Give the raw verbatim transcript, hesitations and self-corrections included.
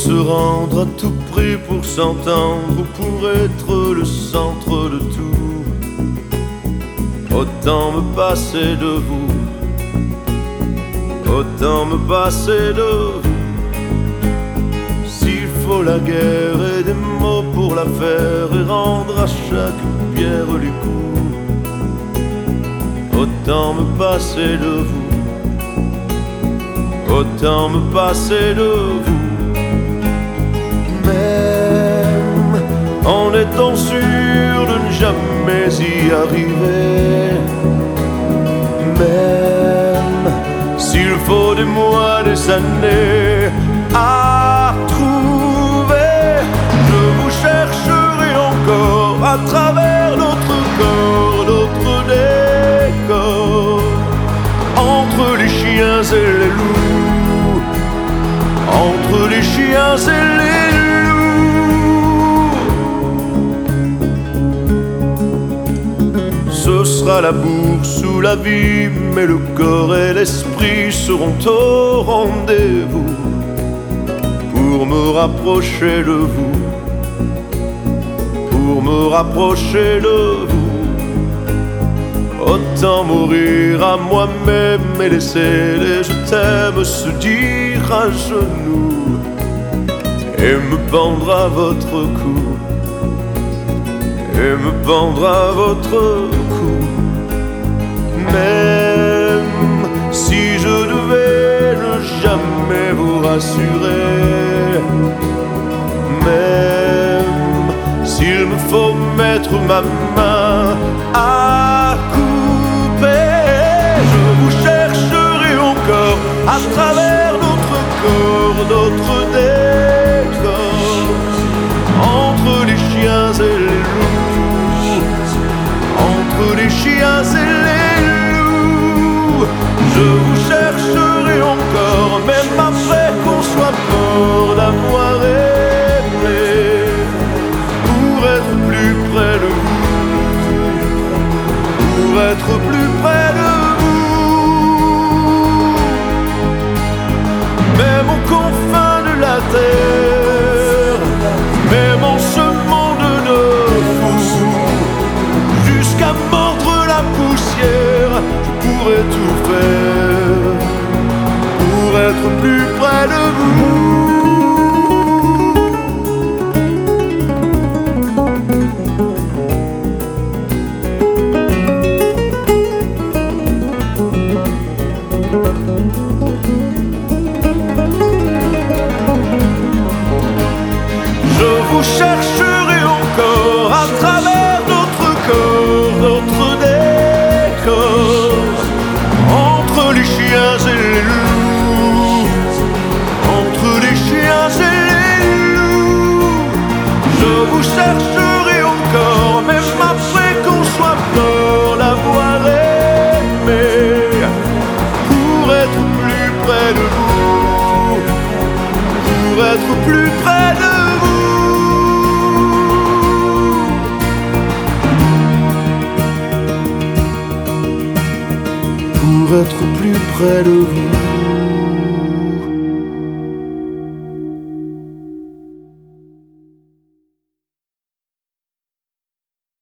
se rendre à tout prix pour s'entendre ou pour être le centre de tout. Autant me passer de vous, autant me passer de vous. S'il faut la guerre et des mots pour la faire et rendre à chaque pierre les coups, autant me passer de vous, autant me passer de vous. Même en étant sûr de ne jamais y arriver, même s'il faut des mois, des années à trouver, je vous chercherai encore à travers notre corps, notre décor, entre les chiens et les loups, entre les chiens et les loups. Ce sera la bourse ou la vie, mais le corps et l'esprit seront au rendez-vous pour me rapprocher de vous, pour me rapprocher de vous. Autant mourir à moi-même et laisser les je t'aime se dire à genoux et me pendre à votre cou, et me pendre à votre cou. Même si je devais ne jamais vous rassurer, même s'il me faut mettre ma main à couper, je vous chercherai encore à travers notre corps, notre décor, entre les chiens et les loups, entre les chiens et les loups. Je vous chercherai encore, même après qu'on soit mort d'avoir aimé, pour être plus près de vous, pour être plus près de vous. Même aux confins de la terre, même en ce monde de fous, jusqu'à mordre la poussière, je pourrais tout faire pour être plus près de vous. Je vous chercherai encore à travers notre corps, notre décor, entre les chiens et les loups, entre les chiens et les loups. Je vous chercherai encore, même après qu'on soit mort d'avoir aimé, pour être plus près de vous, pour être plus près de vous. Pour être plus près de vous.